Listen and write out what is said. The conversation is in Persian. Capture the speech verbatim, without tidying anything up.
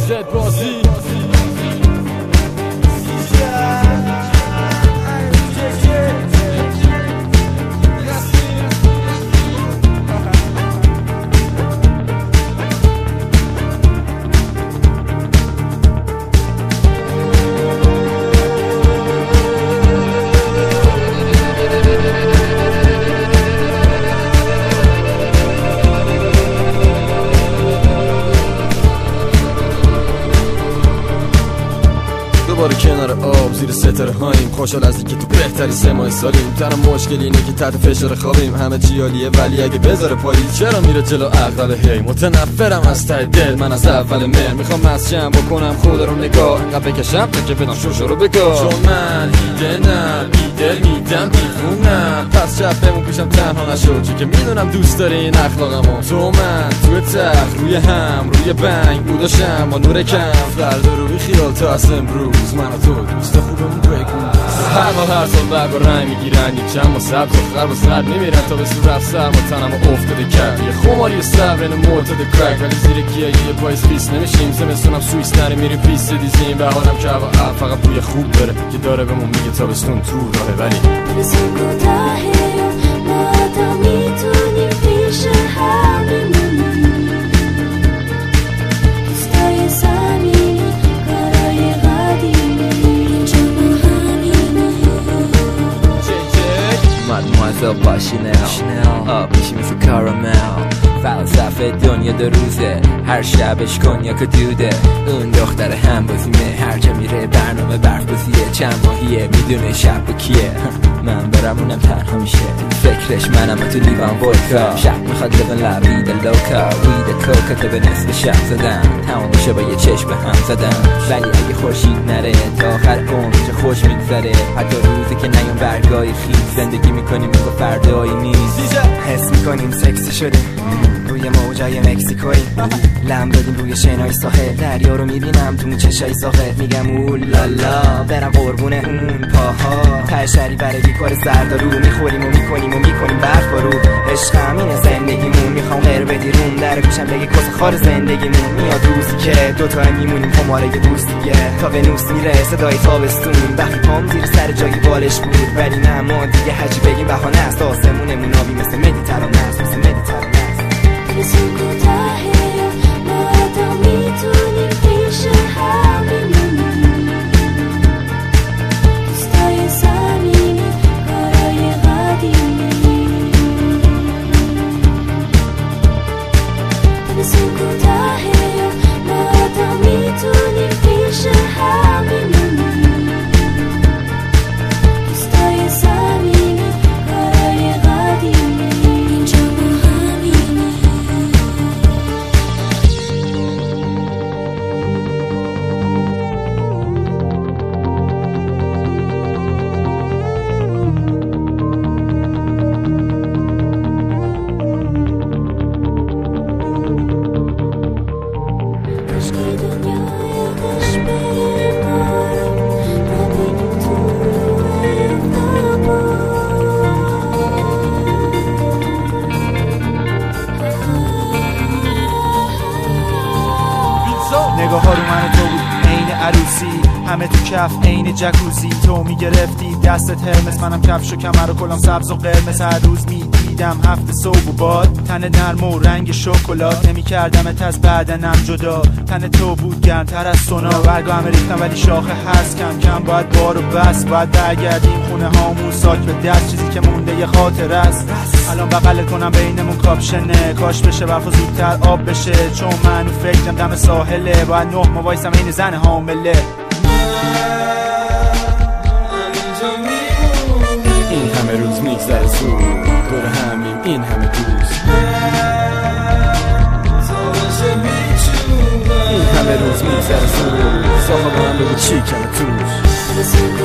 زد بازی دوباره کنار آب زیر ستاره هاییم، خوشحال از اینکه تو بهتری سه ماه سالیم. تنها مشکل اینه که تحت فشار خوابیم، همه چی عالیه ولی اگه بذاره پایی چرا میره جلو عقل. هی متنفرم از ته دل، من از اول مهر میخوام مسجم بکنم خود رو نگاه، انقدر بکشم تا که بدم شوشو رو بگاه. چون من ایدنم ایدل میدم دیفونم، پس شب بمون پیشم تنها نشو، چون که میدونم دوست داری این اخلاقمو. تو من توی تخت روی هم روی بنگ بوداشم با نور کم، فردا رو بی خیال تا از امروز من و تو دوست خوبمون بگو. هر ما هر سال برگ و رنگ میگیرن، یک چند ما سبز و خرب و سرد میمیرن تا به سور رفت سر ما تنم و افتاده کرد یه خماری صبر این معتاد کرک، ولی زیر گیه یه پایز پیس نمیشیم. زمستونم سویس نری میریم پیس دیزیم، بهارم که هوا اب فقط بوی خوب داره که داره بهمون میگه تابستون تو راهه. ولی تابستون کوتاهه ما تا میتونیم پیش هم بمونیم، دوستای صمیمی کارای قدیمی اینجا ما همینه. Mademoiselle با شنل آب میشی مثل کارامل، فلسفه دنیا دو روزه، هر شبش کنیاک و دوده. اون دختر هم بازیمه، هر جا میره برنامه برف بازیه. چند ماهیه میدونه شب کیه، من برمونم تنها میشه فکرش، منم تو لیوان ودکا. شب میخواد لبن لبید لوکا، وید کوکا تا به نصف شب زدن، تمام میشه با یه چشم به هم زدن. ولی اگه خورشید نره تا آخر عمر چه خوش میگذره، حتی روزی که نیام برگای خیز زندگی میکنیم مثل فردایی نیست. حس میکنیم سکسی شدیم روی موجای مکزیکویی، لم دادیم روی شنای ساحل، دریا رو میبینم تو چشای ساحل، میگم اولالا برم قربونه اون پاها. تشری برای بیکار زردارو میخوریم و میکنیم و میکنیم برف بارو. عشق همینه زندگیمون، میخوام غیر بدی روم در گوشم بگی کس خار زندگیمون. میاد روزی که دوتا میمونیم خماره دوستیه، تا ونوس میره صدای تابستون. وقتی پام زیر سر جایی بالش بود، ولی نه ما دیگه هرچی بگیم بهانه است. آسمونمون آبی مثل مدیترانه است، مثل مدیترانه است. تابستون کوتاهه ما تا میتونیم پیش هم بمونیم، دوستای صمیمی کارای قدیمی. تابستون کوتاهه ما تا میتونیم پیش هم بمونیم، دوستای صمیمی کارای قدیمی اینجا ما همینه. عشقی دنیای قش بره بارم، نبینیم تو نگاه ها رو من و تو بود عین عروسی، همه تو کف عین جکوزی. تو میگرفتی دستت هرمس، منم کفش و کمر و کلام سبز و قرمز. هر روز میدیدم هفت صبح و باد، تن نرم و رنگ شکلات. نمیکردمت از بدنم جدا، تن تو بود گرمتر از سونا. برگا همه ریختم ولی شاخه هست کم کم، باید بارو بس. باید برگردیم خونه هامون ساک به دست، چیزی که مونده یه خاطر است. الان بغلت کنم بینمون کاپشنه، کاش بشه برف و زودتر آب بشه. چون منو فکرم دم ساحله، باید نه ما وایسم این زن حامله. این همه روز میگذره زود، دور همیم این همه دوست. این همه روز میگذره زود، ساقا با هم بگو چی کمه توش.